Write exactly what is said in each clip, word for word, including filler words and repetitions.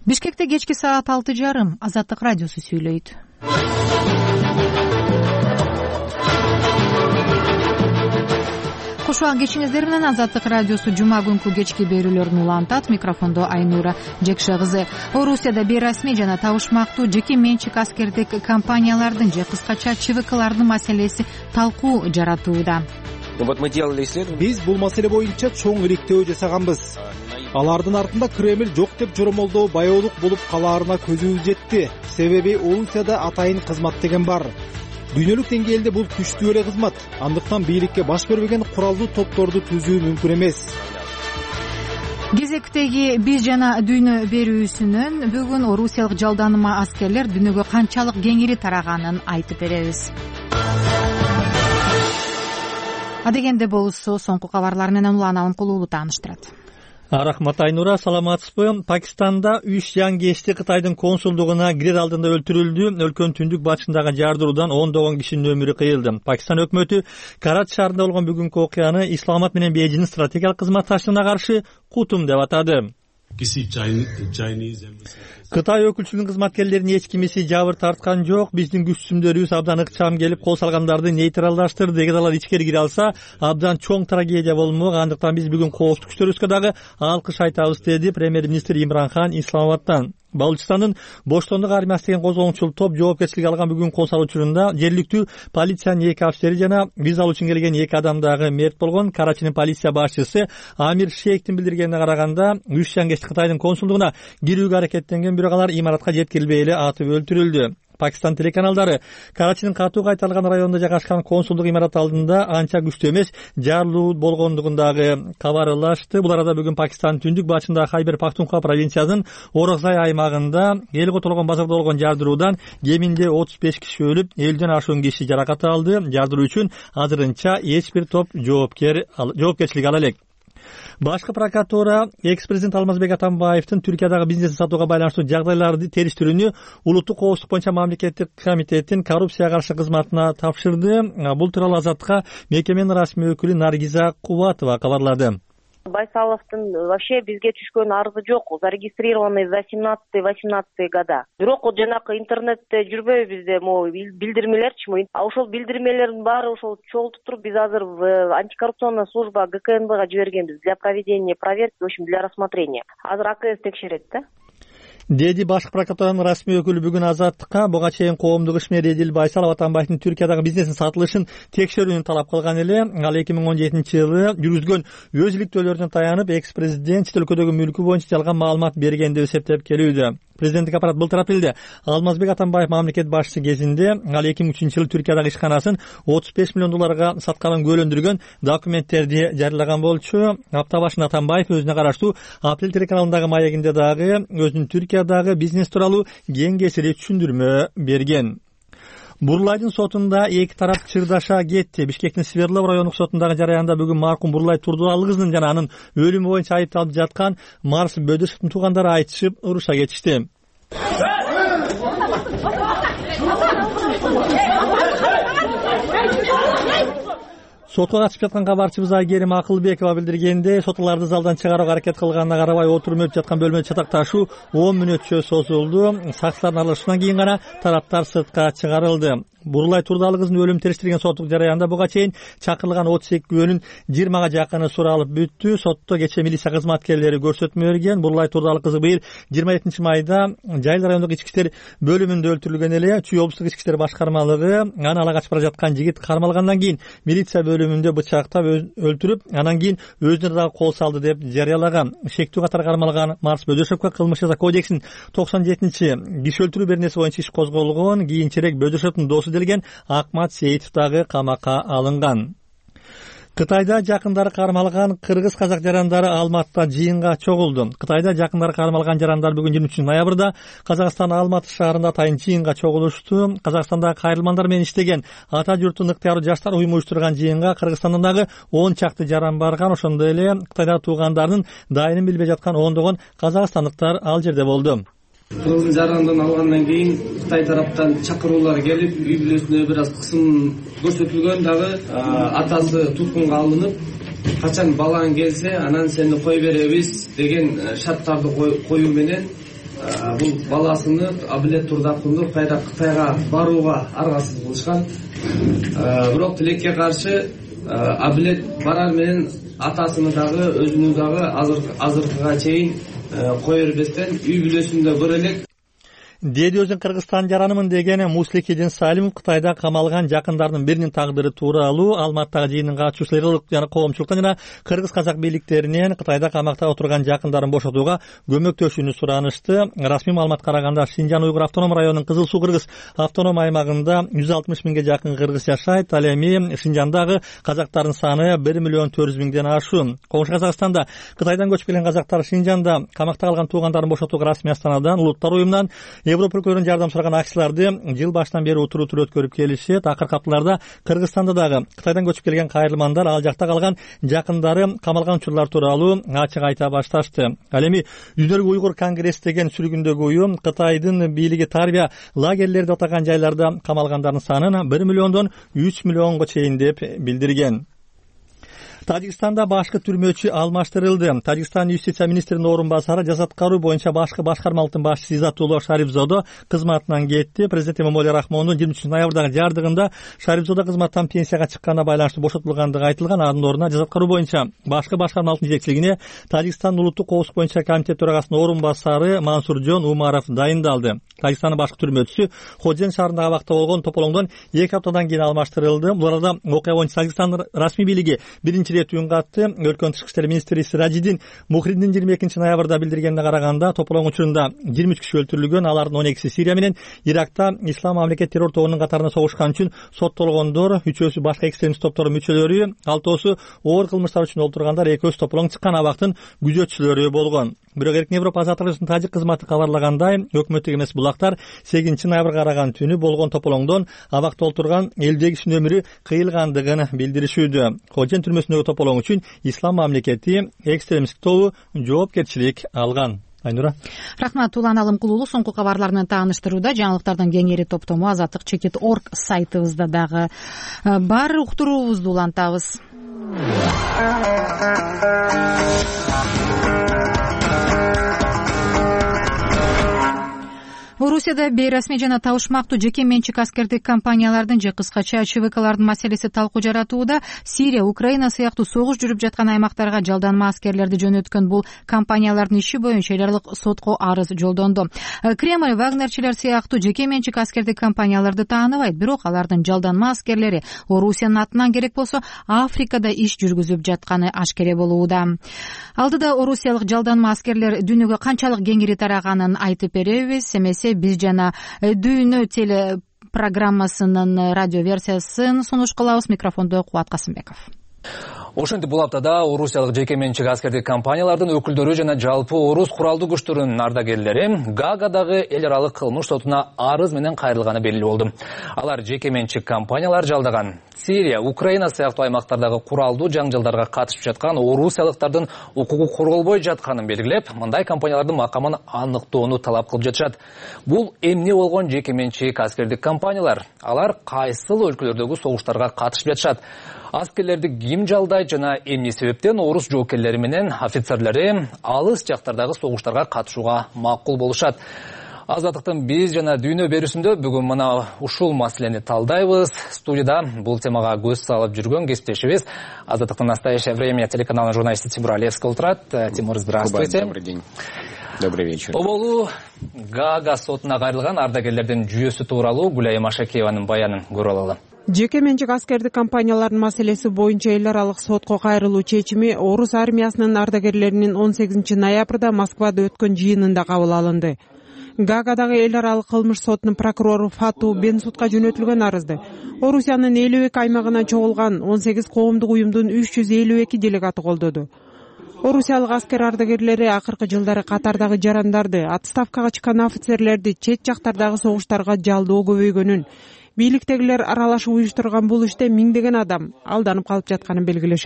Бишкекте кечки саат алты жарым. Азаттык радиосу сүйлөйт. Куш убак кечиңиздер менен Азаттык радиосу жума күнкү кечки берүүлөрүн улантат. Микрофондо Айнура Жекше кызы. Орусияда бейрасмий жана табышмактуу жеке менчик аскердик компаниялардын же кыскача ЧВКлардын маселеси талкуу жаратууда. Биз бул маселе боюнча чоң иликтөө жасаганбыз. Алардын артында Кремль жок деп жоромолдоо баяолук болуп калаарына көзүбүз жетти. Себеби Орусияда атайын кызмат деген бар. Дүйнөлүк деңгээлде бул күчтүү эле кызмат. Андыктан бийликке баш бербеген куралдуу топторду түзүү мүмкүн эмес. Кезектеги биз жана дүйнө берүүсүнөн бүгүн орусиялык жалданыма аскерлер дүйнөгө канчалык кеңири тараганын айтып беребиз. Адегенде болсо соңку кабарлар менен Улан Алымкулуулу тааныштырат. Рахмат Айнура, саламатсызбы? Пакистанда үч жаңгешти Кытайдын консулдугуна кирер алдында өлтүрүлдү. Өлкөнүн түндүк батышындагы жардыруудан ондогон кишинин өмүрү кыйылды. Пакистан өкмөтү Карачи шаарында болгон бүгүнкү окуяны Исламабад менен Бейжиңдин стратегиялык кызматташтыгына каршы кутум деп атады. Кытай өкүлчүлүгүнүн кызматкерлеринин эч кимиси жабыр тарткан жок. Биздин күчтүмдөрүбүз абдан ыкчам келип кол салгандарды нейтралдаштырды. Эгер алар ичкери кире алса, абдан чоң трагедия болмок. Андыктан биз бүгүн коопсуздук күчтөрүбүзгө дагы алкыш айтабыз, деди премьер-министр Имран Хан Исламабадтан. Балучистандын Боштондук армиясы деген козголгучул топ жоопкерчилик алган бүгүн кол салуу учурунда жергиликтүү полициянын эки офицери жана виза алуу үчүн келген эки адам дагы мерт болгон. Карачинин полиция башчысы Амир Шейхтин билдиргенине караганда, үч жаңгешти Кытайдын консулдугуна кирүүгө аракеттенген, бирок алар имаратка жеткирилбей эле атып өлтүрүлдү. Пакистан телеканалдары Карачинин катуу кайтарылган районунда жайгашкан консулдук имарат алдында анча күчтүү эмес жарылуу болгондугундагы кабарлашты. Бул арада бүгүн Пакистандын түндүк батышындагы Хайбер Пахтунхва провинциясынын Орокзай аймагында эл которгон базарда болгон жардыруудан кеминде отуз беш киши өлүп, элүүдөн ашуун киши жаракат алды. Жардыруу үчүн азырынча эч бир топ жоопкер жоопкерчилик ала элек. Башкы прокуратура экс-президент Алмазбек Атамбаевдин Түркиядагы бизнесин сатууга байланыштуу жагдайларды териштирүүнү Улуттук коопсуздук боюнча мамлекеттик комитеттин коррупцияга каршы кызматына тапшырды. Бул тууралуу Азаттыкка мекеменин расмий өкүлү Наргиза Кубатова кабарлады. Байсаловдун вообще бизге түшкөн арызы жок, зарегистрированный за семнадцатый восемнадцатый года. Бирок жанакы интернетте жүрбөйбү бизде могу билдирмелерчи, а ошол билдирмелердин баары ошол чогултуп туруп биз азыр в антикоррупционная служба ГКНБга жибергенбиз для проведения проверки, в общем, для рассмотрения. Азыр АКС текшерет да. Деди башкы прокуратуранын расмий өкүлү бүгүн Азаттыкка. Буга чейин коомдук ишмер Эдил Байсалов Атамбаевдин Түркиядагы бизнесин сатылышын текшерүүнү талап кылган эле. Ал эки миң он жетинчи жылы жүргүзгөн өз иликтөөлөрүнө таянып, экс-президент чет өлкөдөгү мүлкү боюнча жалган маалымат берген деп эсептеп келүүдө. Президенттик аппарат былтыр апрелде Алмазбек Атамбаев мамлекет башчысы кезинде ал эки миң үчүнчү жылы Түркиядагы ишканасын отуз беш миллион долларга сатканын күбөлөндүргөн документтерди жарыялаган болчу. Апта башында Атамбаев өзүнө караштуу Апрель телеканалындагы маегинде дагы өзүнүн Түркиядагы бизнес тууралуу кең кесири түшүндүрмө берген. Бурлайдын сотунда эки тарап чырдаша кетти. Бишкектин Свердлов райондук сотундагы жараянда бүгүн маркум Бурлай Турдуалы кызынын жана анын өлүмү боюнча айыпталып жаткан Марс Бөдөшевдин туугандары айтышып, уруша кетишти. Сотко катышып жаткан кабарчыбыз Айгерим Акылбекова билдиргенде, сотларды залдан чыгарууга аракет кылганына карабай отуруп өтүп жаткан бөлмөдө чатакташуу он мүнөтчө созулду. Сакчылардын аралашуунан кийин гана тараптар сыртка чыгарылды. Бурлай Турдуалы кызын өлүм териштирген соттук жараянда буга чейин чакырылган отуз эки күбөнүн жыйырмага жакыны суралып бүттү. Сотто кечээ милиция кызматкерлери көрсөтмө берген. Бурлай Турдуалы кызы быйыл жыйырма экинчи майда Жайыл райондук ички иштер бөлүмүндө өлтүрүлгөн эле. Чүй облустук ички иштер башкармалыгы аны ала качып бара жаткан жигит кармалгандан кийин милиция бөлүмүндө бычактап өлтүрүп, анан кийин өзүнө дагы кол салды деп жарыялаган. Шектүү катары кармалган Марс Бөдөшевке кылмыш жаза кодексинин токсон жетинчи киши өлтүрүү беренеси боюнча иш козголгон. Кийинчерээк Бөдөшевдин досу делген Акмат Сейитов дагы камакка алынган. Кытайда жакындары кармалган кыргыз казак жарандары Алматыда жыйынга чогулду. Кытайда жакындары кармалган жарандар бүгүн жыйырма үчүнчү ноябрда Казакстан Алматы шаарында атайын жыйынга чогулушту. Казакстандагы кайрылмандар менен иштеген ата журттун ыктыяры жаштар уюму уюштурган жыйынга Кыргызстандан дагы он чакты жаран барган. Ошондой эле Кытайдагы туугандарынын дайынын билбей жаткан ондогон казакстандыктар ал жерде болду. Кыргыз жарандан алгандан кийин Кытай тараптан чакыруулар келип, үй бүлөсүнө бир аз кысым көрсөтүлгөн. Дагы атасы туткунга алынып, качан балаң келсе, анан сени кой беребиз деген шарттарды коюу менен бул баласыны Абилет Турдакунду Кытайга барууга аргасыз кылышкан. Бирок тилекке каршы Абилет барар менен атасыны дагы өзүнү дагы азыркыга чейин кое бербестен үй бүлөсүндө көрө элек. Деди өзүн Кыргызстан жаранымын деген Муслихидин Салимов Кытайда камалган жакындардын биринин тагдыры тууралуу Алматыдагы жыйынын катышуучулары жана коомчулуктан жана кыргыз казак бийликтеринен Кытайда камакта отурган жакындарын бошотууга көмөктөшүүнү суранышты. Расмий маалымат караганда Шинжан Уйгур автоном районунун Кызыл Суу кыргыз автоном аймагында жүз алтымыш миңге жакын кыргыз жашайт. Ал эми Шинжандагы казактардын саны бир миллион төрт жүз миңден ашуун. Коңшу Казакстанда Кытайдан көчүп келген казактар Шинжанда камакта калган туугандарын бошотууга расмий Астанадан Улуттар уюмунан Европа өлкөлөрүнүн жардам сураган акцияларды жыл башынан бери утур-утур өткөрүп келишет. Акыркы апталарда Кыргызстанда дагы Кытайдан көчүп келген кайрылмандар ал жакта калган жакындары камалган учурлар тууралуу ачык айта башташты. Ал эми Дүнөлүк уйгур конгресс деген сүргүндөгү уюм Кытайдын бийлиги тарбия лагерлери деп атаган жайларда камалгандардын санын бир миллиондон үч миллионго чейин деп билдирген. Тажикстанда башкы түрмөчү алмаштырылды. Тажикстан юстиция министринин орун басары жаза аткаруу боюнча башкы башкармалыктын башчысы Изатулло Шарипзодо кызматынан кетти. Президент Эмомали Рахмондун жыйырма үчүнчү ноябрдагы жардыгында Шарипзодо кызматтан пенсияга чыкканына байланыштуу бошотулгандыгы айтылган. Анын ордуна жаза аткаруу боюнча башкы башкармалыктын жетекчилигине Тажикстан улуттук коопсуздук боюнча комитет төрагасынын орун басары Мансуржон Умаров дайындалды. Тажикстандын башкы түрмөчүсү Ходжен шаарындагы абакта болгон тополоңдон эки аптадан кийин алмаштырылды. Буларда окуя боюнча Тажикстандын расмий бийлиги биринчи рет үн катты. Өлкөнүн тышкы иштер министри Сиражидин Мухриддин жыйырма экинчи ноябрда билдиргенине караганда тополоң учурунда жыйырма үч киши өлтүрүлгөн. Алардын он экиси Сирия менен Иракта Ислам мамлекет террор тобунун катарында согушкан үчүн соттолгондор, үчөөсү башка экстремист топтордун мүчөлөрү, алтоосу оор кылмыштар үчүн олтургандар, экөөсү тополоң чыккан абактын күзөтчүлөрү болгон. Бирок Эркин Европа азаттык тажик кызматы кабарлагандай, өкмөттүк эмес булактар сегизинчи ноябрга караган түнү болгон тополоңдон абакта олтурган элүү кишинин өмүрү кыйылгандыгын билдиришүүдө. Ходжен түрмөсүндөгү тополоң үчүн Ислам мамлекети экстремисттик тобу жоопкерчилик алган. Айнура. Рахмат, Улан Алымкулуулу соңку кабарлар менен тааныштырууда. Жаңылыктардын кеңири топтому азаттык чекит точка орг сайтыбызда дагы бар. Уктуруубузду улантабыз. Орусияда бейрасмий жана табышмактуу жеке менчик аскердик компаниялардын же кыскача ЧВКлардын маселеси талкуу жаратууда. Сирия, Украина сыяктуу согуш жүрүп жаткан аймактарга жалданма аскерлерди жөнөткөн бул компаниялардын иши боюнча эл аралык сотко арыз жолдонду. Кремль Вагнерчилер сыяктуу жеке менчик аскердик компанияларды тааныбайт, бирок алардын жалданма аскерлери Орусиянын атынан керек болсо Африкада иш жүргүзүп жатканы ашкере болууда. Алдыда орусиялык жалданма аскерлер дүйнөгө канчалык кеңири тараганын айтып беребиз. Эмесе биз жана Дүйнө теле программасынын радио версиясын сунуш кылабыз. Микрофондо Кубат Касымбеков. Ошентип бул аптада орусиялык жеке менчик аскердик компаниялардын өкүлдөрү жана жалпы орус куралдуу күчтөрүнүн ардагерлери Гаагадагы эл аралык кылмыш сотуна арыз менен кайрылганы белгилүү болду. Алар жеке менчик компаниялар жалдаган Сирия, Украина сыяктуу аймактардагы куралдуу жаңжалдарга катышып жаткан орусиялыктардын укугу корголбой жатканын белгилеп, мындай компаниялардын макамын аныктоону талап кылып жатышат. Бул эмне болгон жеке менчик аскердик компаниялар? Алар кайсыл өлкөлөрдөгү согуштарга катышып жатышат? Аскерлерди ким жалдайт жана эмне себептен орус жоокерлери менен офицерлери алыс жактардагы согуштарга катышууга макул болушат? Азаттыктын биз жана Дүйнө берүүсүндө бүгүн мына ушул маселени талдайбыз. Студияда бул темага көз салып жүргөн кесиптешибиз Азаттыктын «Настоящее время» телеканалынын журналисти Тимур Олевский отурат. Тимур, здравствуйте. Добрый день. Добрый вечер. Оболу Гаага сотуна кайрылган ардагерлердин жүйөсү тууралуу Гүлайым Ашакееванын баянын көрүп алалы. Жеке менчик аскердик компаниялардын маселеси боюнча эл аралык сотко кайрылуу чечими орус армиясынын ардагерлеринин он сегизинчи ноябрда Москвада өткөн жыйынында кабыл алынды. Гаагадагы эл аралык кылмыш сотунун прокурору Фату Бенсудка жөнөтүлгөн арызды Орусиянын элүү эки аймагынан чогулган он сегиз коомдук уюмдун үч жүз элүү эки делегаты колдоду. Орусиялык аскер ардагерлери акыркы жылдары катардагы жарандарды, отставкага чыккан офицерлерди чет жактардагы согуштарга жалдоо көбөйгөнүн, бийликтегилер аралашып уюштурган бул иште миңдеген адам алданып калып жатканын белгилешет.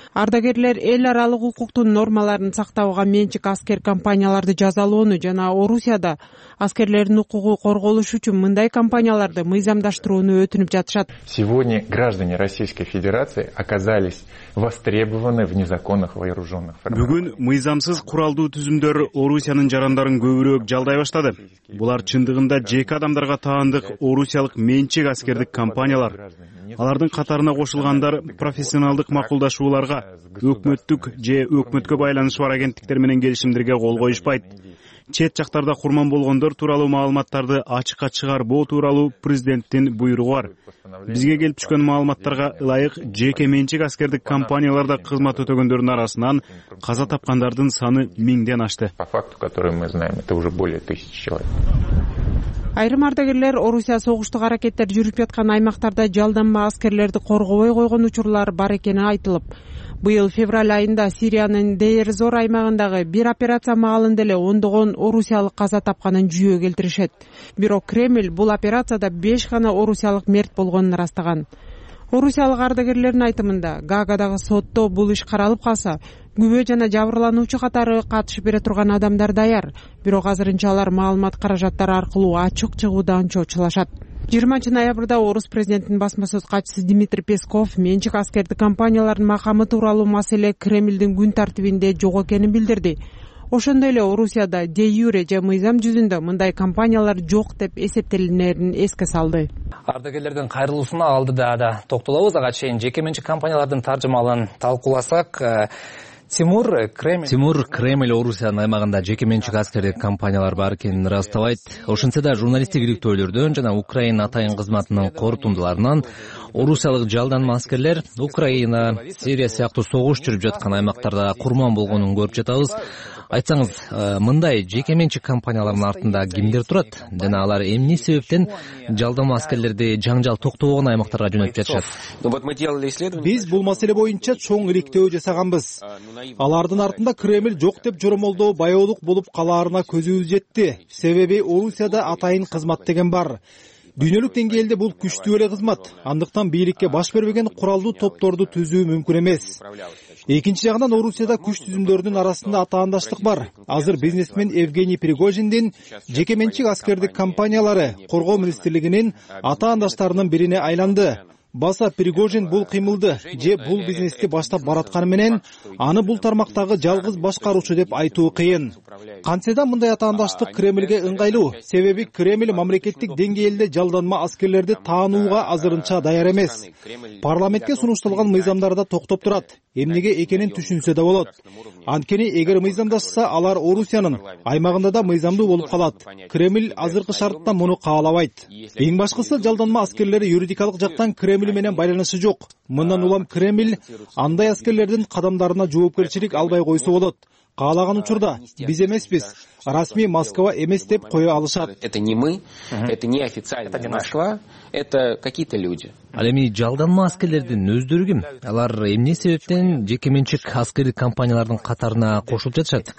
Ардагерлер эл аралык укуктун нормаларын сактабага менчик аскер компанияларды жазалоону жана Орусияда аскерлердин укугу корголуш үчүн мындай компанияларды мыйзамдаштырууну өтүнүп жатышат. Сегодня граждане Российской Федерации оказались востребованы в незаконных вооруженных формированиях. Бүгүн мыйзамсыз куралдуу түзүмдөр Орусиянын жарандарын көбүрөөк жалдай баштады. Булар чындыгында жеке адамдарга таандык орусиялык менчик аскердик компаниялар. Алардын катарына кошулгандар профессионалдык макулдашууларга, өкмөттүк же өкмөткө байланышы бар агенттиктер менен келишимдерге кол коюшпайт. Чет жактарда курман болгондор тууралуу маалыматтарды ачыкка чыгарбоо тууралуу президенттин буйругу бар. Бизге келип түшкөн маалыматтарга ылайык жеке менчик аскердик компанияларда кызмат өтөгөндөрдүн арасынан каза тапкандардын саны миңден ашты. По факту, который мы знаем, это уже более тысячи человек. Айрым ардагерлер Орусия согуштук аракеттер жүрүп жаткан аймактарда жалданма аскерлерди коргобой койгон учурлар бар экени айтылып, быйыл февраль айында Сириянын Дейр-зор аймагындагы бир операция маалында эле ондогон орусиялык каза тапканын жүйө келтиришет. Бирок Кремль бул операцияда беш гана орусиялык мерт болгонун ырастаган. Орусиялык ардагерлердин айтымында Гаагадагы сотто бул иш каралып калса, күбө жана жабырлануучу катары катышып бере турган адамдар даяр. Бирок азырынча алар маалымат каражаттары аркылуу ачык чыгуудан чочулашат. жыйырманчы ноябрда орус президентинин басма сөз катчысы Дмитрий Песков менчик аскердик компаниялардын макамы тууралуу маселе Кремлдин күн тартибинде жок экенин билдирди. Ошондой эле Орусияда де юре же мыйзам жүзүндө мындай компаниялар жок деп эсептелинерин эске салды. Ардагерлердин кайрылуусуна алдыда да токтолобуз. Ага чейин жеке менчик компаниялардын таржымалын талкууласак, Тимур Кремль Тимур Кремль Орусиянын аймагында жеке менчик аскердик компаниялар бар экенин ырастабайт. Ошентсе да журналисттик иликтөөлөрдөн жана Украина атайын кызматынын корутундуларынан орусиялык жалданма аскерлер Украина, Сирия сыяктуу согуш жүрүп жаткан аймактарда курман болгонун көрүп жатабыз. Айтсаңыз, мындай жеке менчик компаниялардын артында кимдер турат жана алар эмне себептен жалданма аскерлерди жаңжал токтогон аймактарга жөнөтүп жатышат? Биз бул маселе боюнча чоң иликтөө жасаганбыз. Алардын артында Кремль жок деп жоромолдоо баяолук болуп калаарына көзүбүз жетти. Себеби Орусияда атайын кызмат деген бар. Дүйнөлүк деңгээлде бул күчтүү эле кызмат. Андыктан бийликке баш бербеген куралдуу топторду түзүү мүмкүн эмес. Экинчи жагынан Орусияда күч түзүмдөрүнүн арасында атаандаштык бар. Азыр бизнесмен Евгений Пригожиндин жеке менчик аскердик компаниялары коргоо министрлигинин атаандаштарынын бирине айланды. Баса Пригожин бул кыймылды же бул бизнести баштап баратканы менен аны бул тармактагы жалгыз башкаруучу деп айтуу кыйын. Кантсе да мындай атаандаштык Кремльге ыңгайлуу. Себеби Кремль мамлекеттик деңгээлде жалданма аскерлерди таанууга азырынча даяр эмес. Парламентке сунушталган мыйзамдарда токтоп турат. Эмнеге экенин түшүнсө да болот. Анткени эгер мыйзамдашса, алар Орусиянын аймагында да мыйзамдуу болуп калат. Кремль азыркы шартта муну каалабайт. Эң башкысы жалданма аскерлери юридикалык жактан Кремль менен байланышы жок. Мындан улам Кремль андай аскерлердин кадамдарына жоопкерчилик албай койсо болот. Каалаган учурда биз эмеспиз, расмий Москва эмес деп кое алышат. Это не мы, это не официальная Москва, это какие-то люди. Ал эми жалданма аскерлердин өздөрү ким? Алар эмне себептен жеке менчик аскердик компаниялардын катарына кошулуп жатышат?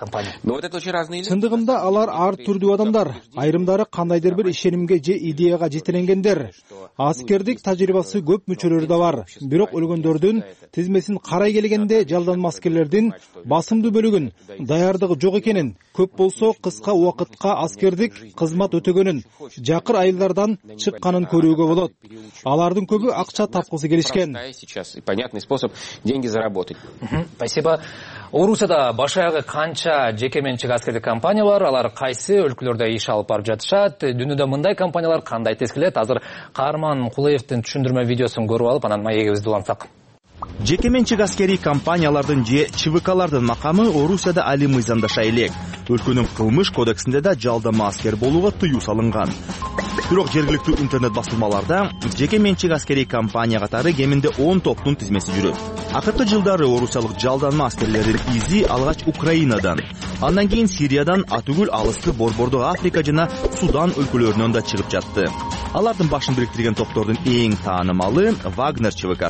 Чындыгында алар ар түрдүү адамдар. Айрымдары кандайдыр бир ишенимге же идеяга жетеленгендер. Аскердик тажрыйбасы көп мүчөлөрү да бар. Бирок өлгөндөрдүн тизмесин карай келгенде жалданма аскерлердин басымдуу бөлүгүн даярдыгы жок экенин, көп болсо кыска убакытка аскердик кызмат өтөгөнүн, жакыр айылдардан чыкканын көрүүгө болот. Алардын көбү акча тапкысы келишкен. Понятный способ деньги заработать. Спасибо. Орусияда баш аягы канча жеке менчик аскердик компания бар, алар кайсы өлкөлөрдө иш алып барып жатышат? Дүйнөдө мындай компаниялар кандай тескилет? Азыр Каарман Кулаевдин түшүндүрмө видеосун көрүп алып, анан маегибизди улантсак. Жеке менчик аскери компаниялардын же ЧВКлардын макамы Орусияда али мыйзамдаша элек. Өлкөнүн кылмыш кодексинде да жалданма аскер болууга тыюу салынган. Бирок жергиликтүү интернет басылмаларда жеке менчик аскери компания катары кеминде он топтун тизмеси жүрөт. Акыркы жылдары орусиялык жалданма аскерлердин изи алгач Украинадан, андан кийин Сириядан, атүгүл алыскы Борбордук Африка жана Судан өлкөлөрүнөн да чыгып жатты. Алардын башын бириктирген топтордун эң таанымалы Вагнер ЧВКсы.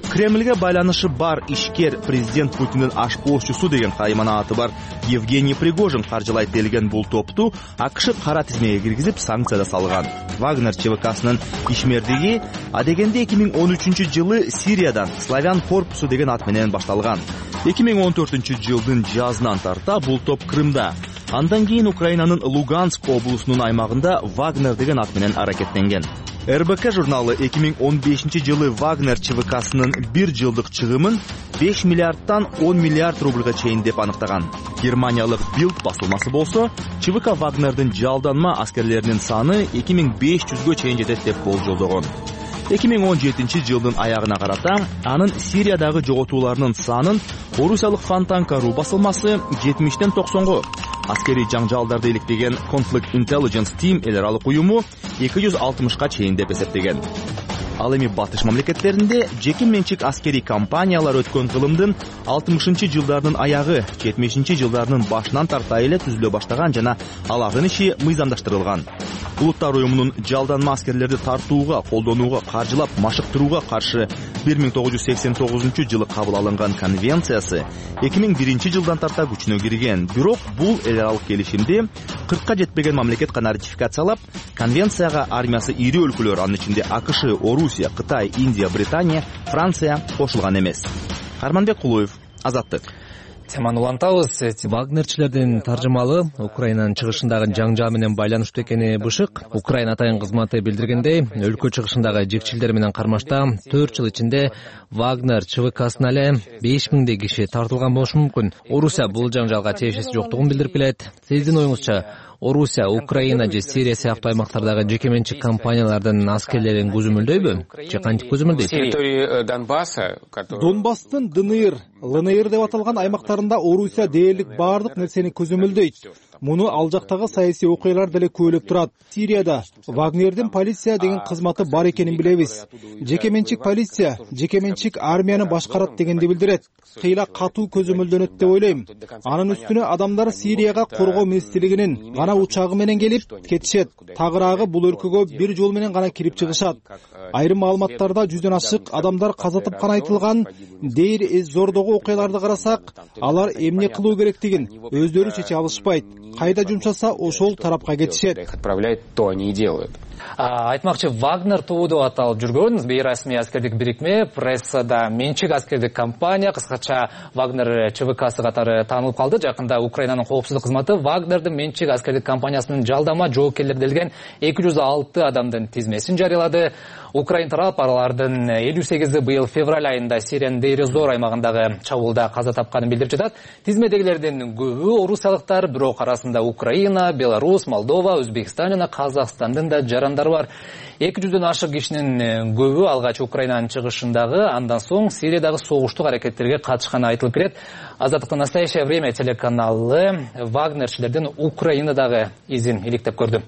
Кремльге байланышы бар ишкер президент Путиндин ашпоозчусу деген каймана аты бар Евгений Пригожин каржылайт делген бул топту АКШ кара тизмеге киргизип санкцияда салган. Вагнер ЧВКсынын ишмердиги адегенде эки миң он үчүнчү жылы Сириядан Славян корпусу деген ат менен башталган. эки миң он төртүнчү жылдын жазынан тарта бул топ Крымда, андан кийин Украинанын Луганск облусунун аймагында Вагнер деген ат менен аракеттенген. эр бэ ка журналы эки миң он бешинчи жылы Вагнер ЧВКсынын бир жылдык чыгымын беш миллиардтан он миллиард рубльга чейин деп аныктаган. Германиялык Bild басылмасы болсо, ЧВК Вагнердин жалданма аскерлеринин саны эки миң беш жүзгө чейин жетет деп болжолдогон. эки миң он жетинчи жылдын аягына карата анын Сириядагы жоготууларынын санын орусиялык Фонтанка.ру басылмасы жетимиштен токсонго, аскери жаңжалдарды иликтеген Conflict Intelligence Team эл аралык уюму эки жүз алтымышка чейин деп эсептеген. Ал эми батыш мамлекеттеринде жеке менчик аскери компаниялар өткөн кылымдын алтымышынчы жылдардын аягы, жетимишинчи жылдардын башынан тарта эле түзүлө баштаган жана алардын иши мыйзамдаштырылган. Улуттар уюмунун жалданма аскерлерди тартууга, колдонууга, каржылап, машыктырууга каршы бир миң тогуз жүз сексен тогузунчу жылы кабыл алынган конвенциясы эки миң биринчи жылдан тарта күчүнө кирген. Бирок бул эл аралык келишимди кыркка жетпеген мамлекет гана ратификациялап, конвенцияга армиясы ири өлкөлөр, анын ичинде АКШ, Орусия, Кытай, Индия, Британия, Франция кошулган эмес. Карманбек Кулуев, Азаттык. Теманы улантабыз. Вагнерчилердин таржымалы Украинанын чыгышындагы жаңжал менен байланыштуу экени бышык. Украина атайын кызматы билдиргендей, өлкө чыгышындагы жекчилдер менен кармашта төрт жыл ичинде Вагнер ЧВКсына эле беш миңдей киши тартылган болушу мүмкүн. Орусия бул жаңжалга тиешеси жоктугун билдирип келет. Сиздин оюңузча, Орусия, Украина же Сирия сыяктуу аймактардагы жеке менчик компаниялардын аскерлерин көзөмөлдөйбү? Же кантип көзөмөлдөйт? Территории Донбасса, Донбасстын ДНР, ЛНР деп аталган аймактарында Орусия дээрлик баардык нерсени көзөмөлдөйт. Муну ал жактагы саясий окуялар деле күбөлөп турат. Сирияда Вагнердин полиция деген кызматы бар экенин билебиз. Жеке менчик полиция, жеке менчик армияны башкарат дегенди билдирет. Кыйла катуу көзөмөлдөнөт деп ойлойм. Анын үстүнө адамдар Сирияга коргоо министрлигинин гана учагы менен келип кетишет. Тагыраагы бул өлкөгө бир жол менен гана кирип чыгышат. Айрым маалыматтарда жүздөн ашык адамдар каза тапканы айтылган. Дейр зордогу окуяларды карасак, алар эмне кылуу керектигин өздөрү чече алышпайт. Кайда жумшаса ошол тарапка кетишет. Отправляют, то они и делают. Айтмакчы, Вагнер тобу деп аталып жүргөн бейрасмий аскердик бирикме, прессада менчик аскердик компания, кыскача Вагнер ЧВКсы катары таанылып калды. Жакында Украинанын коопсуздук кызматы Вагнердин менчик аскердик компаниясынын жалдама жоопкерлери делген эки жүз алты адамдын тизмесин жарыялады. Украин тарап алардын элүү сегизи быйыл февраль айында Сириянын Дейр-эз-Зор аймагындагы чабуулда каза тапканын билдирип жатат. Тизмедегилердин көбү орусиялыктар, бирок арасында Украина, Беларусь, Молдова, Өзбекстан жана Казакстандын да жарандары бар. эки жүздөн ашык кишинин көбү алгач Украинанын чыгышындагы, андан соң Сириядагы согуштук аракеттерге катышканы айтылып келет. Азаттыктын Настоящее время телеканалы Вагнерчилердин Украинадагы изин иликтеп көрдү.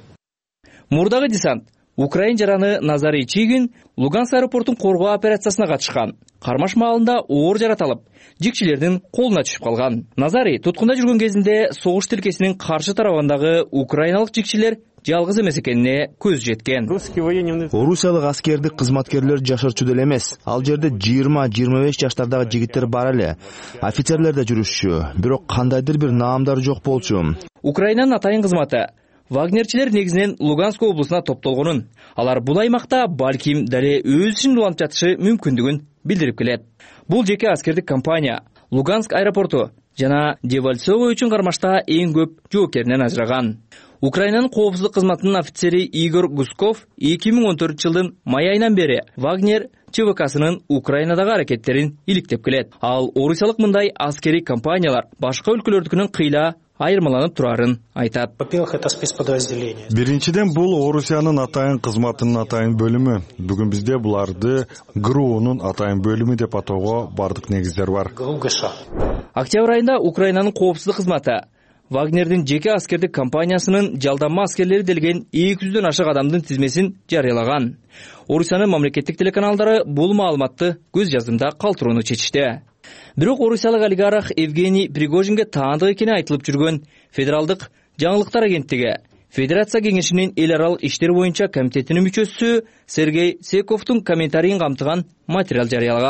Мурдагы десант Украин жараны Назарий Чигин Луганск аэропортун коргоо операциясына катышкан. Кармаш маалында оор жараталып, жикчилердин колуна түшүп калган. Назарий туткунда жүргөн кезинде согуш тилкесинин каршы тарабындагы украиналык жикчилер жалгыз эмес экенине көз жеткен. Орусиялык аскердик кызматкерлер жашырчу деле эмес. Ал жерде жыйырма жыйырма беш жаштардагы жигиттер бар эле. Офицерлер да жүрүшчү, бирок кандайдыр бир наамдары жок болчу. Украинанын атайын кызматы Вагнерчилер негизинен Луганск облусуна топтолгонун, алар бул аймакта балким дале өз ишин уланып жатышы мүмкүндүгүн билдирип келет. Бул жеке аскердик компания Луганск аэропорту жана Дебальцево үчүн кармашта эң көп жоопкеринен ажыраган. Украинанын коопсуздук кызматынын офицери Игорь Гусков эки миң он төртүнчү жылдын май айынан бери Вагнер ЧВКсынын Украинадагы аракеттерин иликтеп келет. Ал орусиялык мындай аскери компаниялар башка өлкөлөрдүкүнөн кыйла айырмаланып турарын айтат. Биринчиден бул Орусиянын атайын кызматынын атайын бөлүмү. Бүгүн бизде буларды ГРУнун атайын бөлүмү деп атоого бардык негиздер бар. Октябрь айында Украинанын коопсуздук кызматы Вагнердин жеке аскердик компаниясынын жалданма аскерлери делген эки жүздөн ашык адамдын тизмесин жарыялаган. Орусиянын мамлекеттик телеканалдары бул маалыматты көз жаздымда калтырууну чечишти. Бирок орусиялык олигарх Евгений Пригожинге таандык экени айтылып жүргөн Федералдык жаңылыктар агенттиги Федерация кеңешинин эл аралык иштер боюнча комитетинин мүчөсү Сергей Сековдун комментарийин камтыган материал жарыялаган.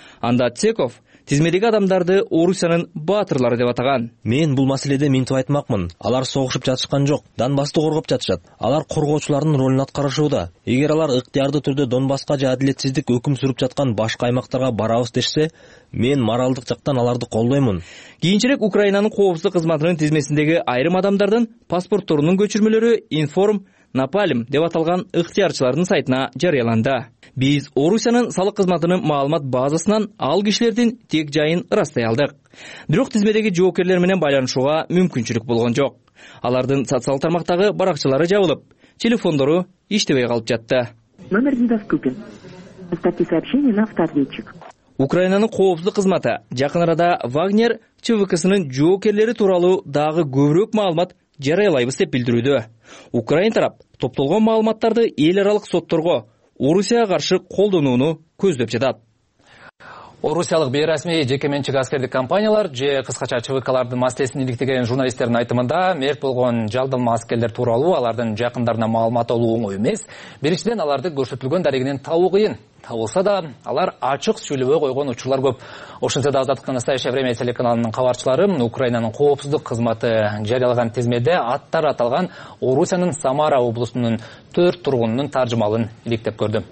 Анда Цеков тизмедеги адамдарды Орусиянын баатырлары деп атаган. Мен бул маселеде минтип айтмакмын. Алар согушуп жатышкан жок. Донбассты коргоп жатышат. Алар коргоочулардын ролун аткарышууда. Эгер алар ыктыярдуу түрдө Донбасска же адилетсиздик өкүм сүрүп жаткан башка аймактарга барабыз дешсе, мен моралдык жактан аларды колдоймун. Кийинчерээк Украинанын коопсуздук кызматынын тизмесиндеги айрым адамдардын паспортторунун көчүрмөлөрү Информ Напалм деп аталган ыктыярчылардын сайтына жарыяланды. Биз Орусиянын салык кызматынын маалымат базасынан ал кишилердин тек жайын ырастай алдык. Бирок тизмедеги жоокерлер менен байланышууга мүмкүнчүлүк болгон жок. Алардын социал тармактагы баракчалары жабылып, телефондору иштебей калып жатты. Номер недоступен. Оставьте сообщение на автоответчик. Украинанын коопсуздук кызматы жакын арада Вагнер ЧВКсынын жоокерлери тууралуу дагы көбүрөөк маалымат жарыялайбыз деп билдирүүдө. Украин тарап топтолгон маалыматтарды эл аралык сотторго Орусияга каршы колдонууну көздөп жатат. Орусиялык бейрасмий жеке менчик аскердик компаниялар же кыскача ЧВКлардын маселесин иликтеген журналисттердин айтымында мерт болгон жалдама аскерлер тууралуу алардын жакындарына маалымат алуу оңой эмес. Биринчиден аларды көрсөтүлгөн дарегинен табуу кыйын. Табылса да алар ачык сүйлөбөй койгон учурлар көп. Ошентсе да Азаттыктын Настоящее время телеканалынын кабарчылары Украинанын коопсуздук кызматы жарыялаган тизмеде аттары аталган Орусиянын Самара облусунун төрт тургунунун таржымалын иликтеп көрдү.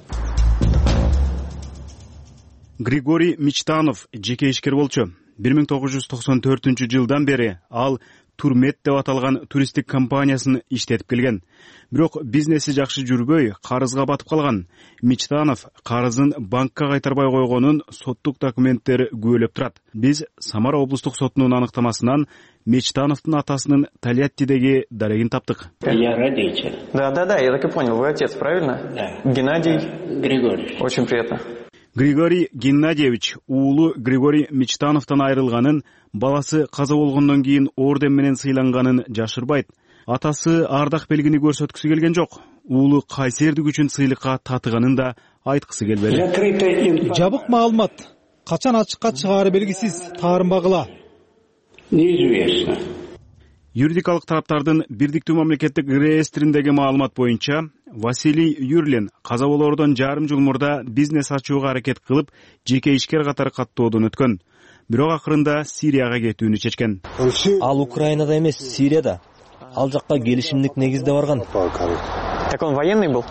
Григорий Мечтанов жеке ишкер болчу. бир миң тогуз жүз токсон төртүнчү жылдан бери ал Турмет деп аталган туристтик компаниясын иштетип келген. Бирок бизнеси жакшы жүрбөй, карызга батып калган. Мечтанов карызын банкка кайтарбай койгонун соттук документтери күбөлөп турат. Биз Самара облустук сотунун аныктамасынан Мечтановдун атасынын Тольяттидеги дарегин таптык. Я родитель. Да, да, да, я так и понял. Вы отец, правильно? Да. Геннадий Григорьевич. Очень приятно. Григорий Геннадьевич уулу Григорий Мечтановдон айрылганын, баласы каза болгондон кийин орден менен сыйланганын жашырбайт. Атасы ардак белгини көрсөткүсү келген жок. Уулу кайсердик үчүн сыйлыкка татыганын да айткысы келбеди. Жабык маалымат. Качан ачыкка чыгаары белгисиз, таарынбагыла. Неизвестно. Юридикалык тараптардын бирдиктүү мамлекеттик реестриндеги маалымат боюнча, Василий Юрлин каза болоордон жарым жыл мурда бизнес ачууга аракет кылып, жеке ишкер катары каттоодон өткөн. Бирок акырында Сирияга кетүүнү чечкен. Ал Украинада эмес, Сирияда. Ал жакка келишимдик негизде барган. Так он военный был?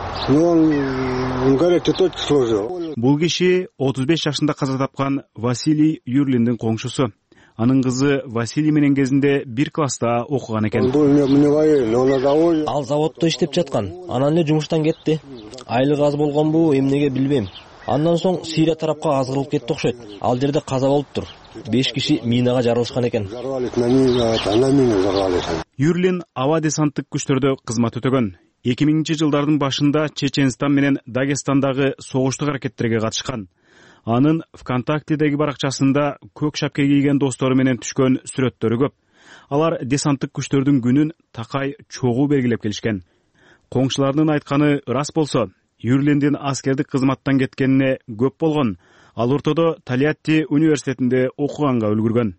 Бул киши отуз беш жашында каза тапкан Василий Юрлиндин коңшусу. Анын кызы Василий менен кезинде бир класста окуган экен. Ал заводдо иштеп жаткан. Анан эле жумуштан кетти. Айлык аз болгонбу, эмнеге билбейм. Андан соң Сирия тарапка азгырылып кетти окшойт. Ал жерде каза болуптур. беш киши минага жарылышкан экен. Юрлин аба десанттык күчтөрдө кызмат өтөгөн. эки миңинчи жылдардын башында Чеченстан менен Дагестандагы согуштук аракеттерге катышкан. Анын ВКонтактедеги баракчасында көк шапка кийген достору менен түшкөн сүрөттөрү көп. Алар десанттык күчтөрдүн күнүн такай чогуу белгилеп келишкен. Коңшулардын айтканы ырас болсо, Юрлиндин аскердик кызматтан кеткенине көп болгон. Ал ортодо Тольятти университетинде окуганга үлгүргөн.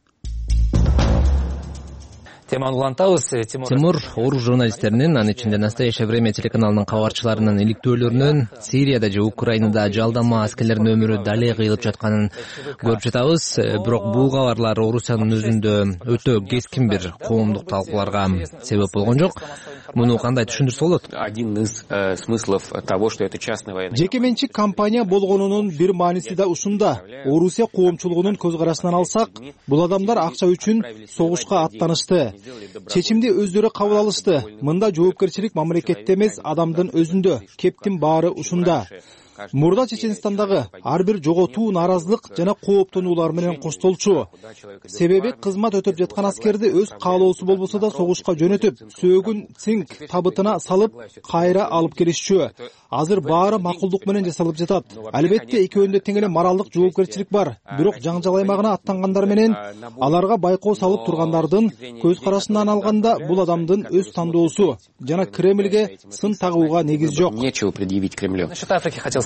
Теманы улантабыз. Тимур орус журналисттеринин, анын ичинде Настоящее время телеканалынын кабарчыларынын иликтөөлөрүнөн Сирияда же Украинада жалдама аскерлердин өмүрү дале кыйылып жатканын көрүп жатабыз. Бирок бул кабарлар Орусиянын өзүндө өтө кескин бир коомдук талкууларга себеп болгон жок. Муну кандай түшүндүрсө болот? Один из смыслов того, что это частная военная. Жеке менчик компания болгонунун бир мааниси да ушунда. Орусия коомчулугунун көз карашынан алсак, бул адамдар акча үчүн согушка аттанышты. Чечимди өздөрү кабыл алышты. Мында жоопкерчилик мамлекетте эмес, адамдын өзүндө. Кептин баары ушунда. Мурда Чеченстандагы ар бир жоготуу, нааразылык жана кооптонуулар менен коштолчу. Себеби кызмат өтөп жаткан аскерди өз каалоосу болбосо да согушка жөнөтүп, сөөгүн цинк табытына салып, кайра алып келишчү. Азыр баары макулдук менен жасалып жатат. Албетте экөөндө тең эле моралдык жоопкерчилик бар. Бирок жаңжал аймагына аттангандар менен аларга байкоо салып тургандардын көз карашынан алганда бул адамдын өз тандоосу жана Кремльге сын тагууга негиз жок. Нечего предъявить Кремлю. Насчет Африки хотел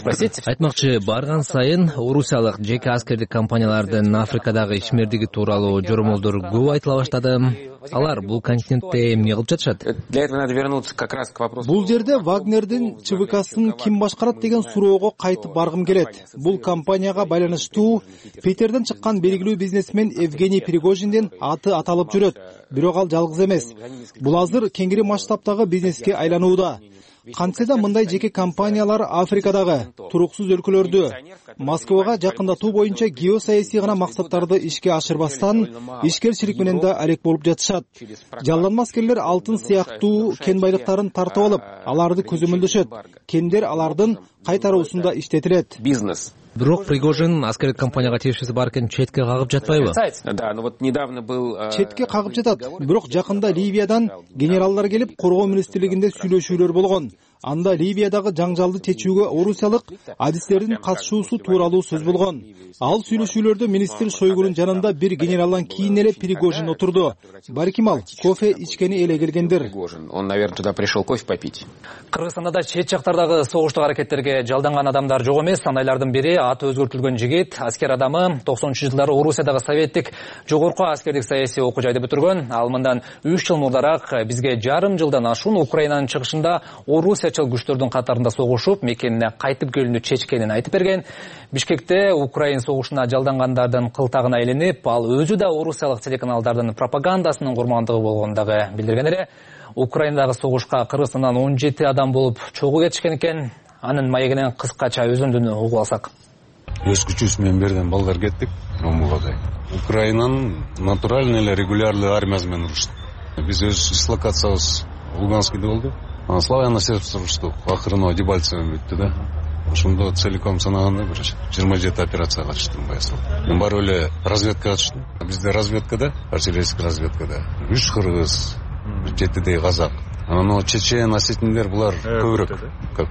спросить. Айтмакчы, барган сайын орусиялык жеке аскердик компаниялардын Африкадагы ишмердиги тууралуу жоромолдор көп айтыла баштады. Алар бул континентте эмне кылып жатышат? Для этого надо вернуться как раз к вопросу. Бул жерде Вагнердин ЧВКсын ким башкарат деген суроого кайтып баргым келет. Бул компанияга байланыштуу Питерден чыккан белгилүү бизнесмен Евгений Пригожиндин аты аталып жүрөт. Бирок ал жалгыз эмес. Бул азыр кеңири масштабтагы бизнеске айланууда. Кантсе да мындай жеке компаниялар Африкадагы туруксуз өлкөлөрдү Москвага жакындатуу боюнча геосаясий гана максаттарды ишке ашырбастан ишкерчилик менен да арек болуп жатышат. Жалданма аскерлер алтын сыяктуу кен байлыктарын тартып алып, аларды көзөмөлдөшөт. Кендер алардын кайтаруусунда иштетилет. Бизнес. Бирок Пригожин аскердик компанияга тиешеси бар экен, четке кагып жатпайбы? Да, но вот недавно был... Четке кагып жатат. Бирок жакында Ливиядан генералдар келип, коргоо министрлигинде сүйлөшүүлөр болгон. Анда Ливиядагы жаңжалды чечүүгө орусиялык адистердин катышуусу тууралуу сөз болгон. Ал сүйлөшүүлөрдө министр Шойгунун жанында бир генералдан кийин эле Пригожин отурду. Балким ал кофе ичкени эле келгендир. Он, наверное, туда пришел кофе попить. Кыргызстанда да чет жактардагы согуштук аракеттерге жалданган адамдар жок эмес. Андайлардын бири аты өзгөртүлгөн жигит, аскер адамы токсонунчу жылдары Орусиядагы советтик жогорку аскердик саясий окуу жайды бүтүргөн. Ал мындан үч жыл мурдараак бизге жарым жылдан ашуун Украинанын чыгышында Орусия күчтөрдүн катарында согушуп, мекенине кайтып келүүнү чечкенин айтып берген. Бишкекте Украин согушуна жалдангандардын кылтагына айланып, ал өзү да орусиялык телеканалдардын пропагандасынын курмандыгы болгондогу билдирген эле. Украинадагы согушка Кыргызстандан он жети адам болуп чогуу кетишкен экен. Анын маегинен кыскача өзүндүнү угуп алсак. Өз күчүбүз менен берген балдар кеттик Ромулада. Украинанын натуральный эле регулярный армиясы менен уруштук. Биз өз дислокациябыз Луганскийде болду. Славяно сербский уруштук. Акырында Дебальцево бүттү да. Ошондо целиком санаганда бир жыйырма жети операцияга катыштым баясыл. Мен баары эле разведкага катыштым. Бизде разведкада, артиллерийский разведкада үч кыргыз, жетидей казак. Анан чечен, осетиндер булар көбүрөөк. Көп.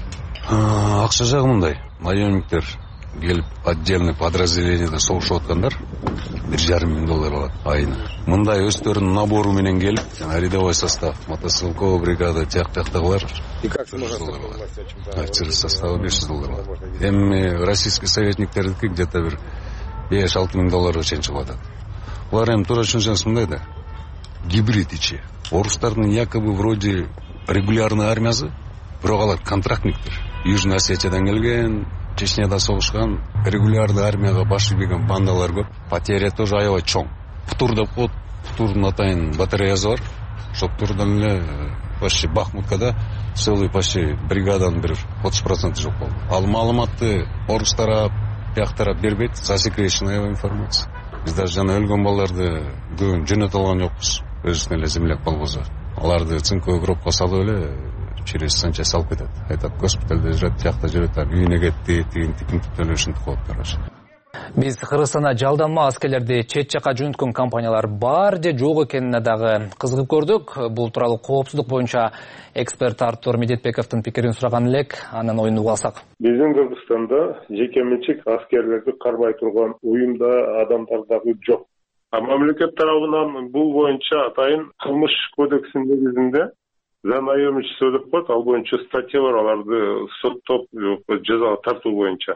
Акча жагы мындай. Наемниктер келип отдельный подразделениеде согушуп аткандар бир жарым миң доллар алат айына. Мындай өздөрүнүн набору менен келип, рядовой состав, мотострелковая бригада, тияк-тияктагылар офицер составы беш жүз доллар алат. Эми российский советниктердики где-то бир беш алты миң долларга чейин чыгып атат. Булар эми туура түшүнсөңүз мындай да. Гибрид ичи. Орустардын якобы вроде регулярный армиясы, бирок алар контрактниктер. Южный Осетиядан келген, Чечняда согушкан, регулярный армияга баш ийген бандалар көп. Потеря тоже аябай чоң. Птур деп коет, Птурдун атайын батареясы бар. Ошо Птурдан эле почти Бахмуткада целый почти бригаданын бир отуз проценти жок болду. Ал маалыматты орус тарап, бияк тарап бербейт, засекреченная информация. Биз даже жана өлгөн балдарды көбүн жөнөтө алган жокпуз. Өзүнүн эле земляк болбосо. Аларды цинковый гробко салып эле через санча салып кетет. Айтат, госпитальда жүрөт, тиякта жүрөт, үйүнө кетти, тигин тигин төлөп ушинтип коет, короче. Биз Кыргызстанда жалданма аскерлерди чет жака жөнөткөн компаниялар бар же жок экенине дагы кызыгып көрдүк. Бул тууралуу коопсуздук боюнча эксперт Артур Медетбековдун пикирин сураган элек, анын оюн угуп алсак. Биздин Кыргызстанда жеке менчик аскерлерди кармай турган уюмда адамдар дагы жок. А мамлекет тарабынан бул боюнча атайын кылмыш кодексинин негизинде за наемничество деп коет, ал боюнча статья бар, аларды соттоп жазага тартуу боюнча.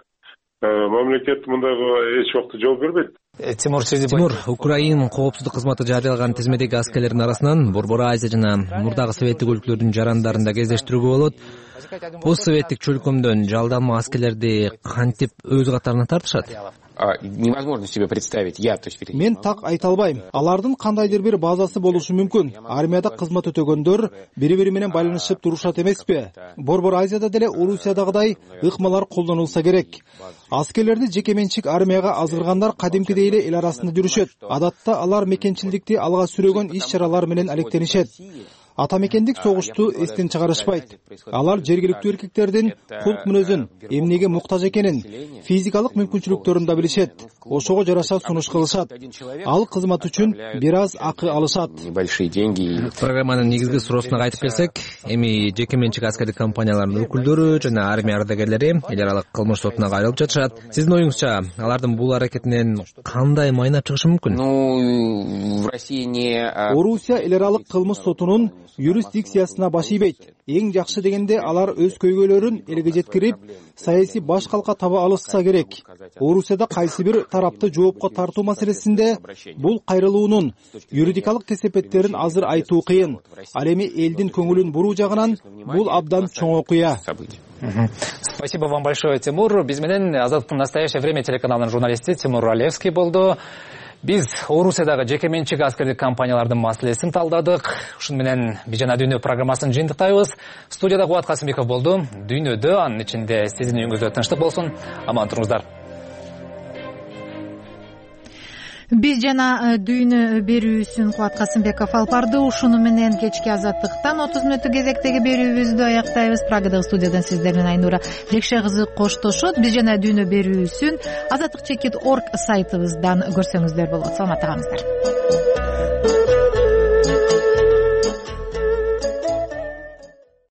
Мамлекет мындайга эч убакта жооп бербейт. Тимур Тимур, Украин коопсуздук кызматы жарыялаган тизмедеги аскерлердин арасынан Борбор Азия жана мурдагы советтик өлкөлөрдүн жарандарында кездештирүүгө болот. Постсоветтик чөлкөмдөн жалданма аскерлерди кантип өз катарына тартышат? Невозможно себе представить. Я точно. Мен так айта албайм. Алардын кандайдыр бир базасы болушу мүмкүн. Армияда кызмат өтөгөндөр бири-бири менен байланышып турушат эмеспи? Борбор Азияда деле Орусиядагыдай ыкмалар колдонулса керек. Аскерлерди жеке менчик армияга азгыргандар кадимкидей эле эл арасында жүрүшөт. Адатта алар мекенчилдикти алга сүрөгөн иш-чаралар менен алектенишет. Ата мекендик согушту эстен чыгарышпайт. Алар жергиликтүү эркектердин кулк мүнөзүн, эмнеге муктаж экенин, физикалык мүмкүнчүлүктөрүн да билишет. Ошого жараша сунуш кылышат. Ал кызмат үчүн бир аз акы алышат. Небольшие деньги. Программанын негизги суроосуна кайтып келсек, эми жеке менчик аскердик компаниялардын өкүлдөрү жана армия ардагерлери эл аралык кылмыш сотуна кайрылып жатышат. Сиздин оюңузча, алардын бул аракетинен кандай майнап чыгышы мүмкүн? Ну, в России не... Орусия эл аралык кылмыш сотунун юрисдикциясына баш ийбейт. Эң жакшы дегенде алар өз көйгөйлөрүн элге жеткирип, саясий баш калка таба алышса керек. Орусияда кайсы бир тарапты жоопко тартуу маселесинде бул кайрылуунун юридикалык кесепеттерин азыр айтуу кыйын. Ал эми элдин көңүлүн буруу жагынан бул абдан чоң окуя. Спасибо вам большое, Тимур. Биз менен Азаттыктын настоящее время телеканалынын журналисти Тимур Ралевский болду. Биз Орусиядагы жеке менчик аскердик компаниялардын маселесин талдадык. Ушун менен биз жана дүйнө программасын жыйынтыктайбыз. Студияда Кубат Касымбеков болду. Дүйнөдө, анын ичинде сиздин үйүңүздө тынчтык болсун. Аман туруңуздар. Биз жана дүйнө берүүсүн Кубат Касымбеков алып барды. Ушуну менен кечки Азаттыктан отуз мүнөттүк кезектеги берүүбүздү аяктайбыз. Прагадагы студиядан сиздер менен Айнура Жекше кызы коштошот. Биз жана дүйнө берүүсүн азаттык чекит точка орг сайтыбыздан көрсөңүздөр болот. Саламатта калыңыздар.